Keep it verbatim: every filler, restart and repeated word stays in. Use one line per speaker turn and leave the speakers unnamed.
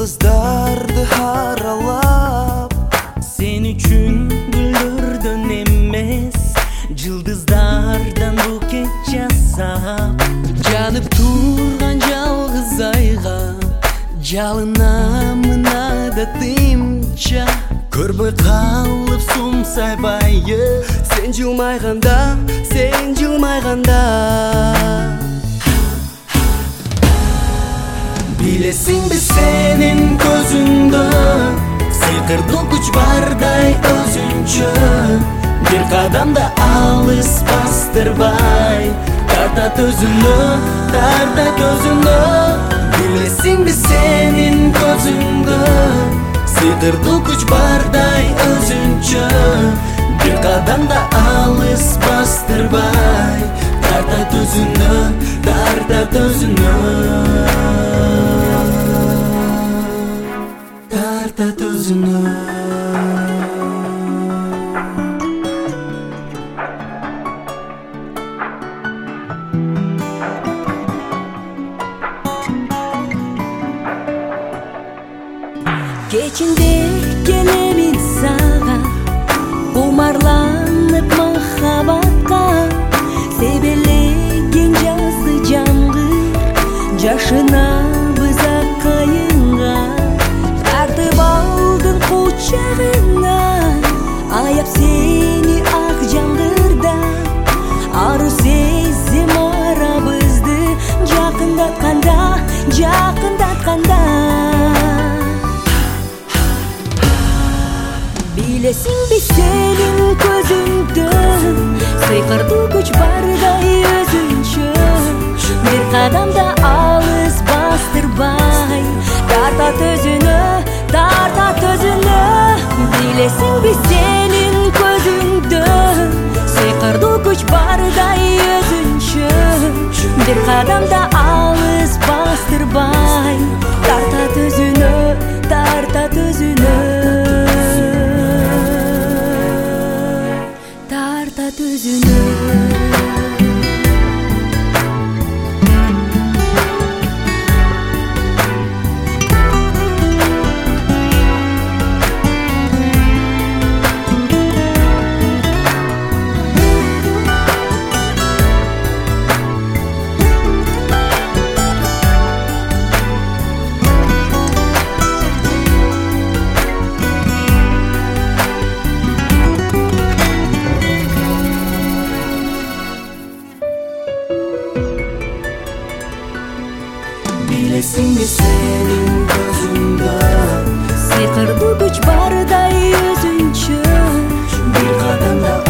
Yıldızlardı haralap, sen üçün güldürdün emez. Yıldızlardan buket jasap, janıp turgan жалгыз ayga жалынамына да тыйымча. Көрбөй калып сумсайбайы, сен жылмайганда, сен жылмайганда. Билесиңби сенин көзүңдө сыйкырдуу күч бардай өзүнчө. Бир кадамда алыс бастырбай, тартат өзүнө, тартат өзүнө. Билесиңби сенин көзүңдө сыйкырдуу күч бардай өзүнчө. Бир кадамда алыс бастырбай, тартат өзүнө, тартат өзүнө. Тартат өзүнө.
Кечинде келемин сага, кумарланып махабатка. Себелеген жазды жаңгыр, жашынабыз акайынга. Тартып алдың кучагына, аяп сени ак жаңгырда. Ару сезим арабызды жакындатканда, жакындатканда. Билесиңби сенин көзүңдө сыйкырдуу күч бардай өзүнчө. Бир кадамда алыс бастырбай, тартат өзүнө, тартат өзүнө. Билесиңби сенин көзүңдө сыйкырдуу күч бардай өзүнчө. Бир кадамда алыс бастырбай, тартат өзүнө, тартат өзүнө. Тартат өзүнө.
Билесиңби сенин көзүңдө
сыйкырдуу күч бардай өзүнчө.
Бир кадамда